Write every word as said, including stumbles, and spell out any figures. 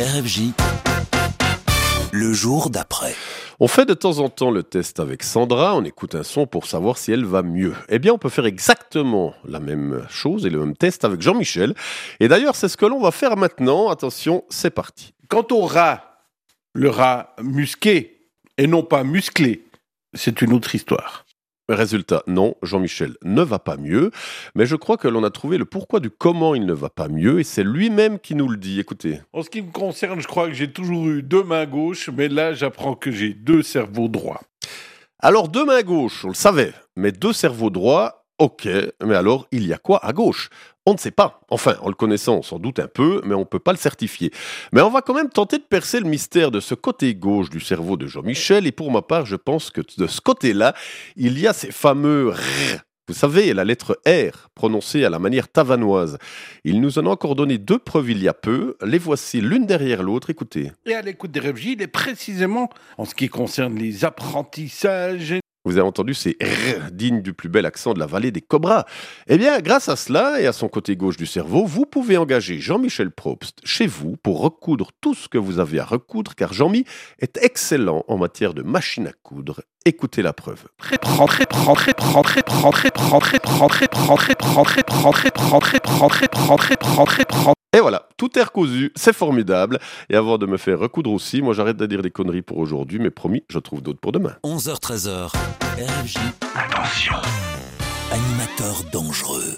R F J, le jour d'après. On fait de temps en temps le test avec Sandra, on écoute un son pour savoir si elle va mieux. Eh bien, on peut faire exactement la même chose et le même test avec Jean-Michel. Et d'ailleurs, c'est ce que l'on va faire maintenant. Attention, c'est parti. Quant au rat, le rat musqué et non pas musclé, c'est une autre histoire. Résultat, non, Jean-Michel ne va pas mieux, mais je crois que l'on a trouvé le pourquoi du comment il ne va pas mieux, et c'est lui-même qui nous le dit. Écoutez. En ce qui me concerne, je crois que j'ai toujours eu deux mains gauches, mais là, j'apprends que j'ai deux cerveaux droits. Alors, deux mains gauches, on le savait, mais deux cerveaux droits, ok, mais alors, il y a quoi à gauche ? On ne sait pas. Enfin, en le connaissant, on s'en doute un peu, mais on ne peut pas le certifier. Mais on va quand même tenter de percer le mystère de ce côté gauche du cerveau de Jean-Michel, et pour ma part, je pense que de ce côté-là, il y a ces fameux R. Vous savez, la lettre R, prononcée à la manière tavanoise. Il nous en a encore donné deux preuves il y a peu. Les voici l'une derrière l'autre. Écoutez. Et à l'écoute des R F J, il est précisément, en ce qui concerne les apprentissages... Vous avez entendu ces R dignes du plus bel accent de la vallée des Cobras. Eh bien, grâce à cela et à son côté gauche du cerveau, vous pouvez engager Jean-Michel Probst chez vous pour recoudre tout ce que vous avez à recoudre, car Jean-Mi est excellent en matière de machine à coudre. Écoutez la preuve. Rentrer, rentrer, rentrer, rentrer, rentrer, rentrer, rentrer, rentrer, rentrer, rentrer, rentrer, rentrer, rentrer, rentrer. Et voilà, tout est recousu, c'est formidable. Et avant de me faire recoudre aussi, moi j'arrête de dire des conneries pour aujourd'hui, mais promis, je trouve d'autres pour demain. onze heures treize, R F J. Attention, Animateur dangereux.